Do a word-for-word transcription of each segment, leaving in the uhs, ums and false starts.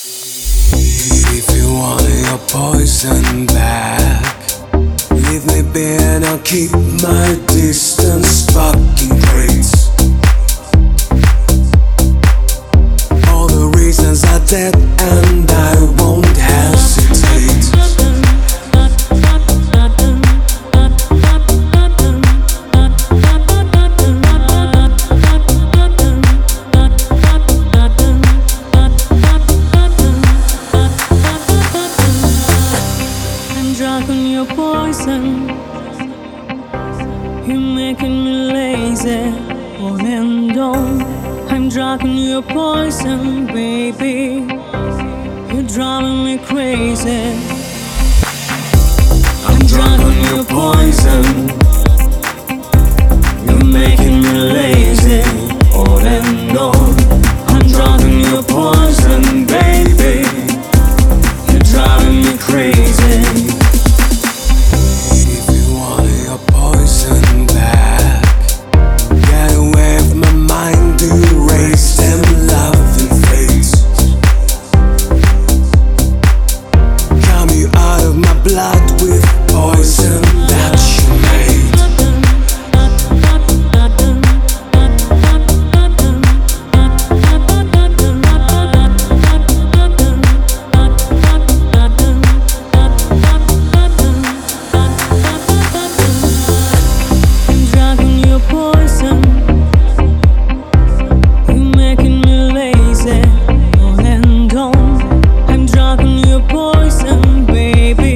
If you want your poison back, leave me be and I'll keep my distance. Fucking great. All the reasons are dead and I won't hesitate. Drunk on your poison, you're making me lazy, on and on. I'm drunk on your poison, baby. You're driving me crazy. I'm drunk on your poison, you're making me lazy, on and on. I'm drunk on your poison, baby. You're driving me crazy. Blood with poison that you made. I'm drunk on your poison, you're making me lazy, on and on. I'm drunk on your poison, baby.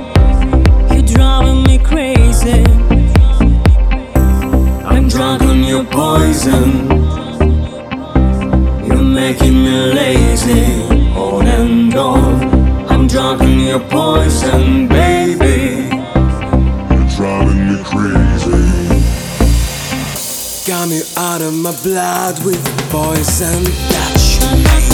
I'm drunk on your poison, you're making me lazy, on and on. I'm drunk on your poison, baby. You're driving me crazy. Got me out of my blood with poison that you made.